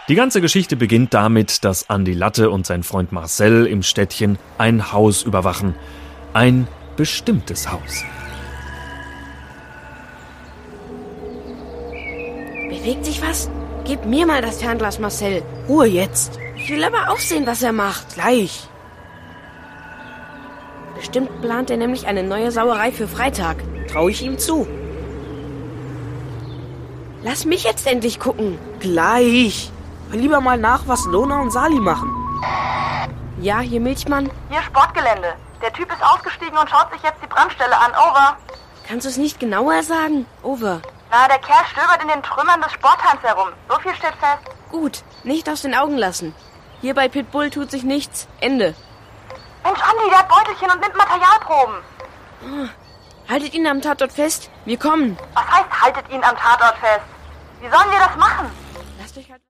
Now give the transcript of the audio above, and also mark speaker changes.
Speaker 1: Die ganze Geschichte beginnt damit, dass Andi Latte und sein Freund Marcel im Städtchen ein Haus überwachen. Ein bestimmtes Haus.
Speaker 2: Bewegt sich was? Gib mir mal das Fernglas, Marcel.
Speaker 3: Ruhe jetzt.
Speaker 2: Ich will aber auch sehen, was er macht.
Speaker 3: Gleich.
Speaker 2: Bestimmt plant er nämlich eine neue Sauerei für Freitag.
Speaker 3: Traue ich ihm zu.
Speaker 2: Lass mich jetzt endlich gucken.
Speaker 3: Gleich. Hör lieber mal nach, was Lona und Sali machen.
Speaker 2: Ja, hier Milchmann.
Speaker 4: Hier Sportgelände. Der Typ ist ausgestiegen und schaut sich jetzt die Brandstelle an. Over.
Speaker 2: Kannst du es nicht genauer sagen? Over.
Speaker 4: Na, der Kerl stöbert in den Trümmern des Sportheims herum. So viel steht fest.
Speaker 2: Gut, nicht aus den Augen lassen. Hier bei Pitbull tut sich nichts. Ende.
Speaker 4: Mensch, Andi, der hat Beutelchen und nimmt Materialproben.
Speaker 2: Haltet ihn am Tatort fest. Wir kommen.
Speaker 4: Was heißt, haltet ihn am Tatort fest? Wie sollen wir das machen?
Speaker 2: Lasst euch halt...